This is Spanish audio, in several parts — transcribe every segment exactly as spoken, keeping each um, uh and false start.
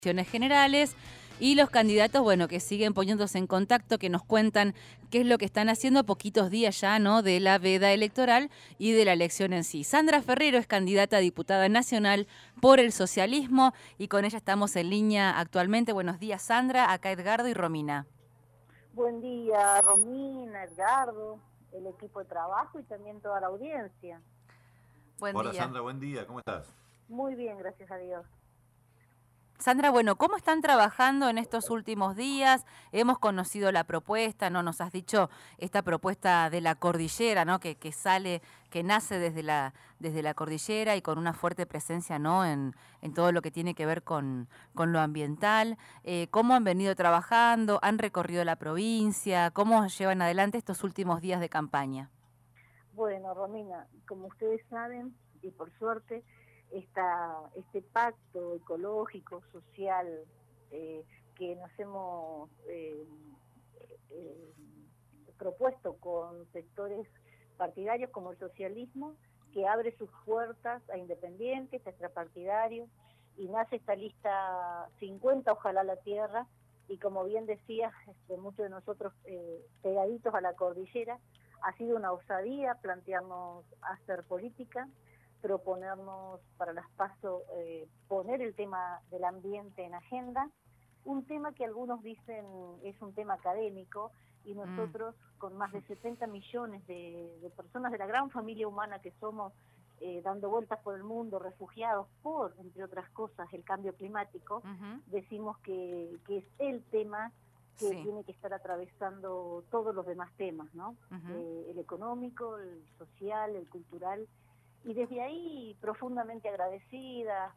elecciones generales y los candidatos, bueno, que siguen poniéndose en contacto, que nos cuentan qué es lo que están haciendo poquitos días ya, ¿no?, de la veda electoral y de la elección en sí. Sandra Ferrero es candidata a diputada nacional por el socialismo y con ella estamos en línea actualmente. Buenos días, Sandra. Acá Edgardo y Romina. Buen día, Romina, Edgardo, el equipo de trabajo y también toda la audiencia. Buen Hola día. Sandra, buen día, ¿cómo estás? Muy bien, gracias a Dios. Sandra, bueno, ¿cómo están trabajando en estos últimos días? Hemos conocido la propuesta, ¿no? Nos has dicho esta propuesta de la cordillera, ¿no? Que, que sale, que nace desde la, desde la cordillera y con una fuerte presencia, ¿no?, en, en todo lo que tiene que ver con, con lo ambiental. Eh, ¿Cómo han venido trabajando? ¿Han recorrido la provincia? ¿Cómo llevan adelante estos últimos días de campaña? Bueno, Romina, como ustedes saben, y por suerte, esta, este pacto ecológico, social, eh, que nos hemos eh, eh, propuesto con sectores partidarios como el socialismo, que abre sus puertas a independientes, a extrapartidarios, y nace esta lista cincuenta, ojalá la tierra, y como bien decía, este, muchos de nosotros eh, pegaditos a la cordillera, ha sido una osadía plantearnos hacer política, proponernos para las PASO eh, poner el tema del ambiente en agenda, un tema que algunos dicen es un tema académico, y nosotros mm. con más de setenta millones de, de personas de la gran familia humana que somos, eh, dando vueltas por el mundo, refugiados por, entre otras cosas, el cambio climático, uh-huh. decimos que, que es el tema que sí. tiene que estar atravesando todos los demás temas, ¿no? Uh-huh. Eh, el económico, el social, el cultural, y desde ahí profundamente agradecidas.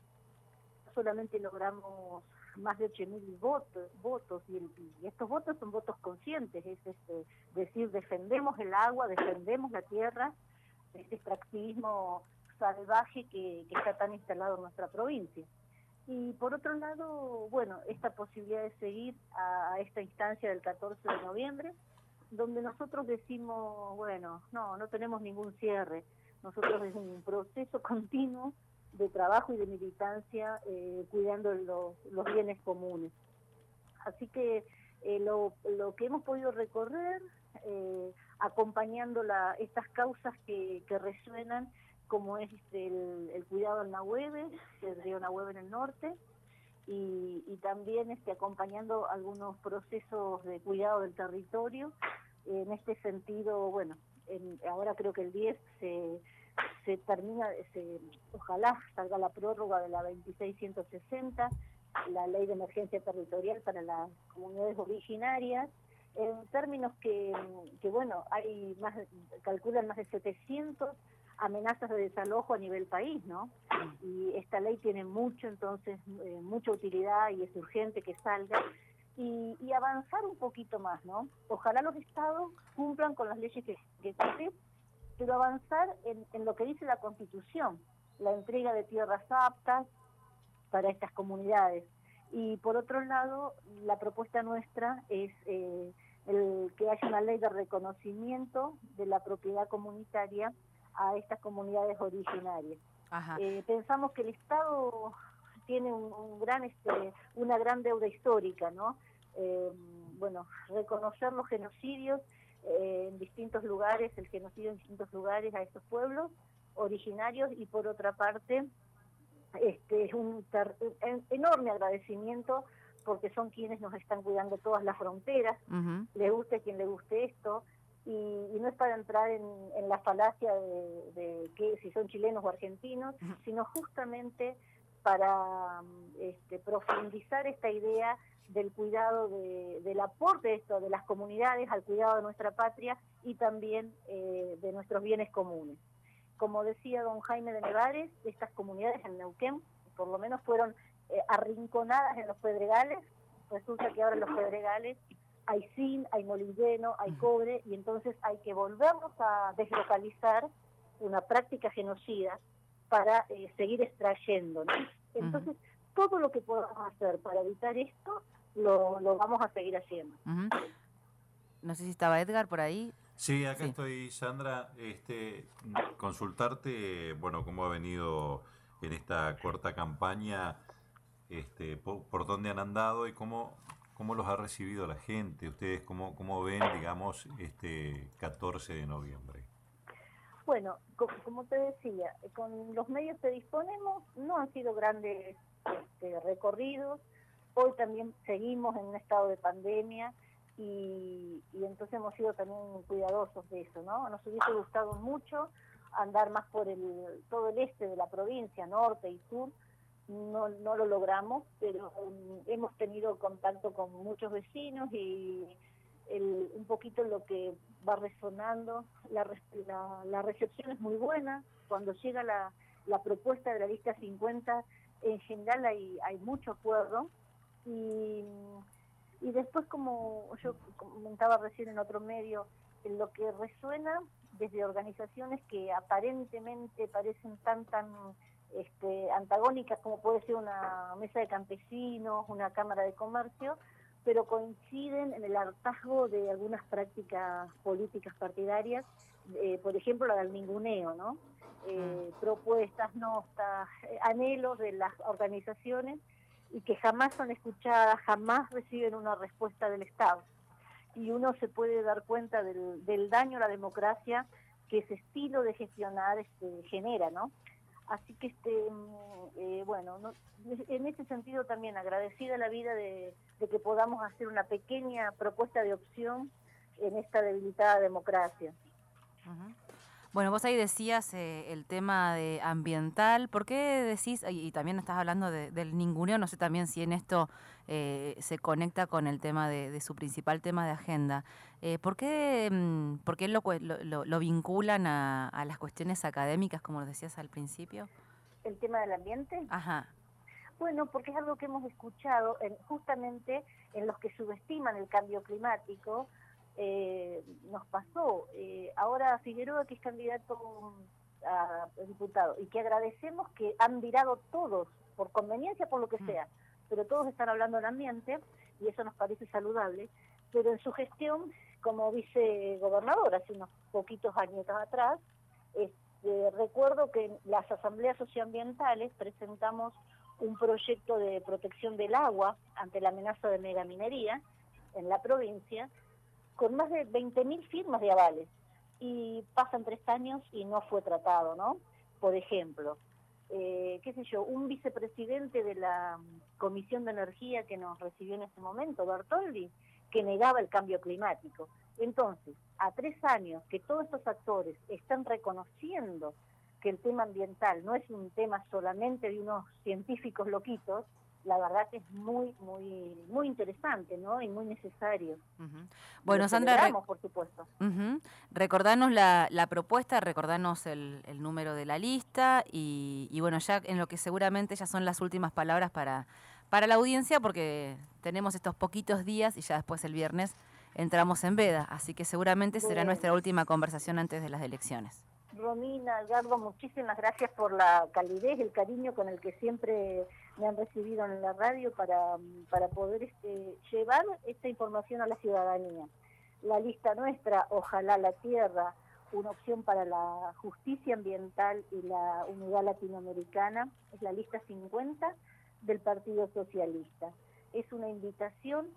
Solamente logramos más de ocho mil votos, votos y, el, y estos votos son votos conscientes, es este, decir, defendemos el agua, defendemos la tierra, este extractivismo salvaje que, que está tan instalado en nuestra provincia. Y por otro lado, bueno, esta posibilidad de seguir a, a esta instancia del catorce de noviembre, donde nosotros decimos, bueno, no, no tenemos ningún cierre, nosotros es un proceso continuo de trabajo y de militancia, eh, cuidando los, los bienes comunes. Así que eh, lo, lo que hemos podido recorrer, eh, acompañando la, estas causas que, que resuenan, como es este, el, el cuidado al Nahueve, el río Nahueve en el norte, y, y también este, acompañando algunos procesos de cuidado del territorio. En este sentido, bueno, en, ahora creo que el diez se, se termina, se, ojalá salga la prórroga de la veintiséis ciento sesenta, la ley de emergencia territorial para las comunidades originarias, en términos que, que bueno, hay más, calculan más de setecientos amenazas de desalojo a nivel país, ¿no? Y esta ley tiene mucho, entonces, eh, mucha utilidad y es urgente que salga. Y, y avanzar un poquito más, ¿no? Ojalá los estados cumplan con las leyes que, que existen, pero avanzar en, en lo que dice la Constitución, la entrega de tierras aptas para estas comunidades. Y por otro lado, la propuesta nuestra es eh, el que haya una ley de reconocimiento de la propiedad comunitaria a estas comunidades originarias. Eh, pensamos que el Estado tiene un, un gran, este, una gran deuda histórica, ¿no? Eh, bueno, reconocer los genocidios eh, en distintos lugares, el genocidio en distintos lugares a estos pueblos originarios, y por otra parte, este es un, ter, un enorme agradecimiento porque son quienes nos están cuidando todas las fronteras, uh-huh. le guste a quien le guste esto. Y, y no es para entrar en, en la falacia de, de que si son chilenos o argentinos, uh-huh. sino justamente para este, profundizar esta idea del cuidado, de, del aporte de, esto, de las comunidades al cuidado de nuestra patria y también eh, de nuestros bienes comunes. Como decía don Jaime de Nevares, estas comunidades en Neuquén, por lo menos fueron eh, arrinconadas en los pedregales. Resulta que ahora en los pedregales hay zinc, hay molibdeno, hay cobre, y entonces hay que volvernos a deslocalizar, una práctica genocida, para eh, seguir extrayendo, ¿no? Entonces, uh-huh. todo lo que podamos hacer para evitar esto, lo, lo vamos a seguir haciendo. Uh-huh. No sé si estaba Edgar por ahí. Sí, acá sí. estoy, Sandra. Este, consultarte, bueno, cómo ha venido en esta corta campaña este, por, por dónde han andado y cómo, cómo los ha recibido la gente. Ustedes cómo, cómo ven, digamos, este catorce de noviembre. Bueno, co- como te decía, con los medios que disponemos no han sido grandes este, recorridos. Hoy también seguimos en un estado de pandemia y, y entonces hemos sido también cuidadosos de eso, ¿no? Nos hubiese gustado mucho andar más por el todo el este de la provincia, norte y sur. No, no lo logramos, pero um, hemos tenido contacto con muchos vecinos y el, un poquito lo que va resonando, la, la, la recepción es muy buena. Cuando llega la, la propuesta de la lista cincuenta, en general hay, hay mucho acuerdo. Y, y después, como yo comentaba recién en otro medio, en lo que resuena desde organizaciones que aparentemente parecen tan, tan este, antagónicas como puede ser una mesa de campesinos, una cámara de comercio, pero coinciden en el hartazgo de algunas prácticas políticas partidarias, eh, por ejemplo la del ninguneo, ¿no? Eh, propuestas, notas, eh, anhelos de las organizaciones y que jamás son escuchadas, jamás reciben una respuesta del Estado. Y uno se puede dar cuenta del, del daño a la democracia que ese estilo de gestionar este, genera, ¿no? Así que, este, eh, bueno, no, en ese sentido también agradecida la vida de, de que podamos hacer una pequeña propuesta de opción en esta debilitada democracia. Uh-huh. Bueno, vos ahí decías eh, el tema de ambiental. ¿Por qué decís, y, y también estás hablando de, del ninguneo, no sé también si en esto eh, se conecta con el tema de, de su principal tema de agenda? Eh, ¿Por qué, mm, por qué lo, lo, lo vinculan a, a las cuestiones académicas, como lo decías al principio? ¿El tema del ambiente? Ajá. Bueno, porque es algo que hemos escuchado en, justamente en los que subestiman el cambio climático. Eh, nos pasó. Eh, ahora Figueroa, que es candidato a diputado, y que agradecemos que han virado todos, por conveniencia, por lo que sea, pero todos están hablando del ambiente, y eso nos parece saludable, pero en su gestión, como vicegobernador, hace unos poquitos años atrás, este, recuerdo que en las asambleas socioambientales presentamos un proyecto de protección del agua ante la amenaza de megaminería en la provincia, con más de veinte mil firmas de avales, y pasan tres años y no fue tratado, ¿no? Por ejemplo, eh, qué sé yo, un vicepresidente de la Comisión de Energía que nos recibió en ese momento, Bertoldi, que negaba el cambio climático. Entonces, a tres años que todos estos actores están reconociendo que el tema ambiental no es un tema solamente de unos científicos loquitos, la verdad que es muy, muy, muy interesante, ¿no? Y muy necesario. Uh-huh. Bueno, Sandra, re por supuesto. Uh-huh. Recordanos la, la propuesta, recordanos el, el número de la lista y, y bueno, ya en lo que seguramente ya son las últimas palabras para, para la audiencia, porque tenemos estos poquitos días y ya después el viernes entramos en veda, así que seguramente Bueno. será nuestra última conversación antes de las elecciones. Romina, Edgardo, muchísimas gracias por la calidez, el cariño con el que siempre me han recibido en la radio para, para poder este, llevar esta información a la ciudadanía. La lista nuestra, Ojalá la Tierra, una opción para la justicia ambiental y la unidad latinoamericana, es la lista cincuenta del Partido Socialista. Es una invitación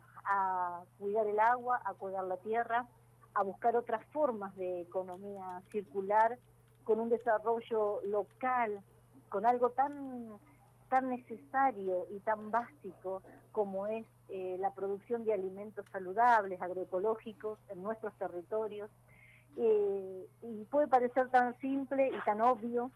a cuidar el agua, a cuidar la tierra, a buscar otras formas de economía circular, con un desarrollo local, con algo tan, tan necesario y tan básico como es eh, la producción de alimentos saludables, agroecológicos en nuestros territorios. Eh, y puede parecer tan simple y tan obvio,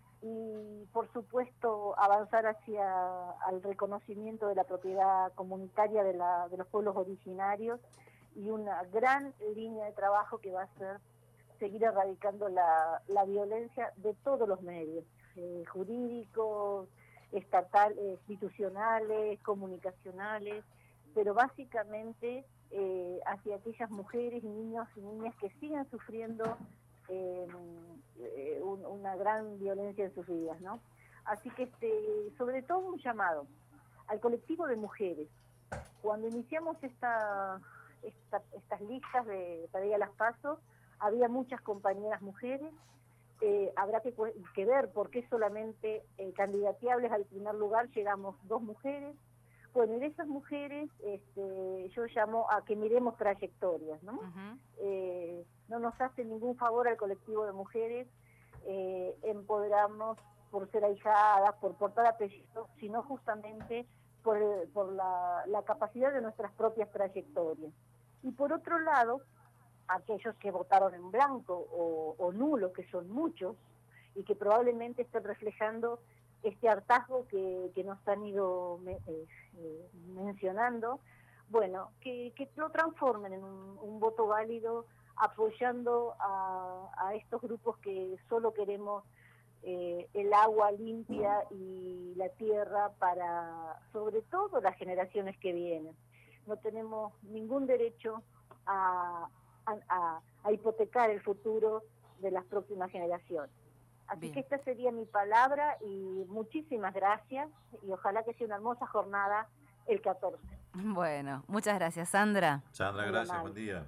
y por supuesto avanzar hacia el reconocimiento de la propiedad comunitaria de, la, de los pueblos originarios, y una gran línea de trabajo que va a ser seguir erradicando la, la violencia de todos los medios, eh, jurídicos, estatales, institucionales, comunicacionales, pero básicamente eh, hacia aquellas mujeres y niños y niñas que siguen sufriendo eh, eh, un, una gran violencia en sus vidas, ¿no? Así que este, sobre todo un llamado al colectivo de mujeres. Cuando iniciamos esta Esta, estas listas de para ir a las PASO, había muchas compañeras mujeres eh, habrá que, que ver por qué solamente eh, candidateables al primer lugar llegamos dos mujeres. Bueno, y de esas mujeres este, yo llamo a que miremos trayectorias, ¿no? Uh-huh. Eh, no nos hace ningún favor al colectivo de mujeres eh, empoderarnos por ser ahijadas, por portar apellidos, sino justamente por, por la, la capacidad de nuestras propias trayectorias. Y por otro lado, aquellos que votaron en blanco o, o nulo, que son muchos, y que probablemente estén reflejando este hartazgo que, que nos han ido me, eh, eh, mencionando, bueno, que, que lo transformen en un, un voto válido, apoyando a, a estos grupos que solo queremos eh, el agua limpia y la tierra para, sobre todo, las generaciones que vienen. No tenemos ningún derecho a, a, a hipotecar el futuro de las próximas generaciones. Así Bien. que esta sería mi palabra y muchísimas gracias y ojalá que sea una hermosa jornada el catorce. Bueno, muchas gracias, Sandra. Sandra, gracias, buen día.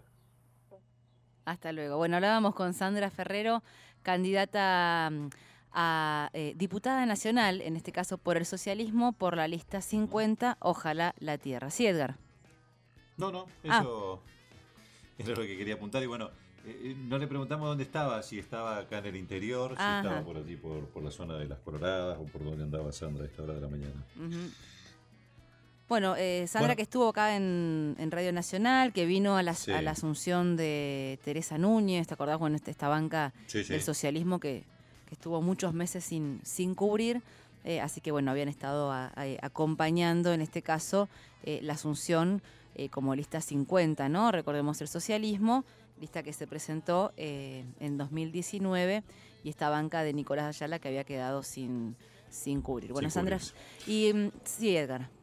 Hasta luego. Bueno, hablábamos con Sandra Ferrero, candidata a eh, diputada nacional, en este caso por el socialismo, por la lista cincuenta, Ojalá la Tierra. ¿Sí, Edgar? No, no, eso ah. es lo que quería apuntar y bueno... Eh, no le preguntamos dónde estaba, si estaba acá en el interior, si Ajá. estaba por allí, por, por la zona de Las Coloradas o por donde andaba Sandra a esta hora de la mañana. Uh-huh. Bueno, eh, Sandra bueno. que estuvo acá en, en Radio Nacional, que vino a la, sí. a la asunción de Teresa Núñez, ¿te acordás? Bueno, esta banca sí, sí. del socialismo que, que estuvo muchos meses sin, sin cubrir, eh, así que bueno, habían estado a, a, acompañando en este caso eh, la asunción eh, como lista cincuenta, ¿no? Recordemos el socialismo, lista que se presentó eh, en dos mil diecinueve y esta banca de Nicolás Ayala que había quedado sin, sin cubrir. Bueno, sin Sandra, cubrir. y sí, Edgar.